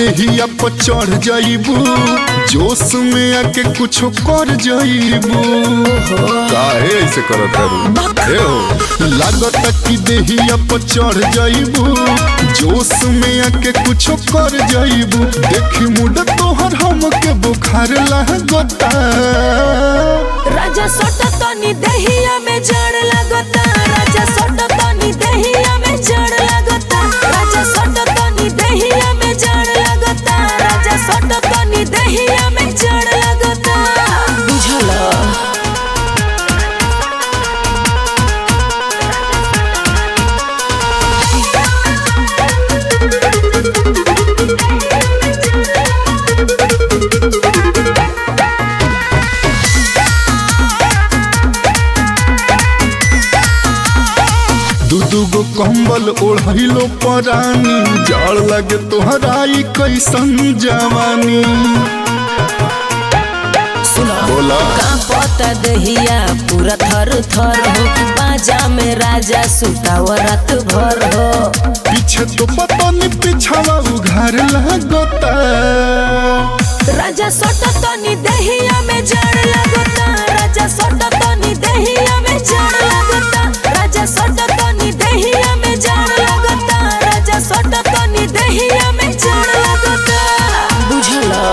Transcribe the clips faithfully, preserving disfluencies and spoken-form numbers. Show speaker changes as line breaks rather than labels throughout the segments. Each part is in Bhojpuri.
देहिया पर चढ़ जाइबू, जोश में आके कुछ कर जाइबू। काहे ऐसे करत है हो? लागत कि देहिया पर चढ़ जाइबू, जोश में आके कुछ कर जाइबू। देखी मुड तोहर हमके बुखार लागता।
राजा सोटा तनी देहिया में जड़ लगता, राजा सोटा तनी देहिया में जड़ लगता, राजा सोटा तनी देहिया में जड़ लगता, राजा सोटा तनी देहिया में जड़ लगता। बुझला
दूगो कंबल ओढ़लो परानी, जाड़ लगे तोहराई कैसन जवानी।
बोला कांपता देहिया पूरा थर थर हो, बाजा में राजा सुताव रात भर हो।
पीछे तो पता नहीं पिछावा उघार लगता।
राजा सोटा तनी देहिया में जड़ लगता, राजा सोटा तनी देहिया में जड़ लगता, राजा सोटा तनी देहिया में जड़ लगता, राजा सोटा तनी देहिया में जड़ लगता। बुझला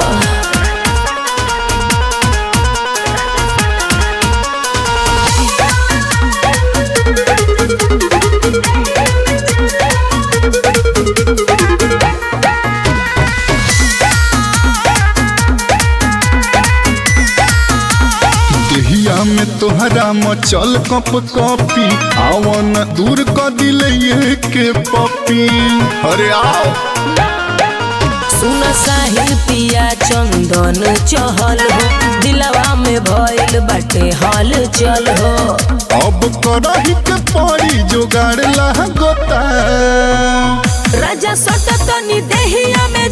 में तोहरा मचल कप कॉपी, आवन दूर कर दिले ये के पपी। अरे आओ
सुन साहिल पिया चंदन चहल हो, दिलवा में भइल बाटे हल चल हो।
अब करही के पड़ी जोगाड़ लागता।
राजा सोटा तनी देहिया में